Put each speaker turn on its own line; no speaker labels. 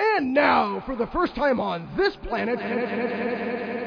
And now, for the first time on this planet,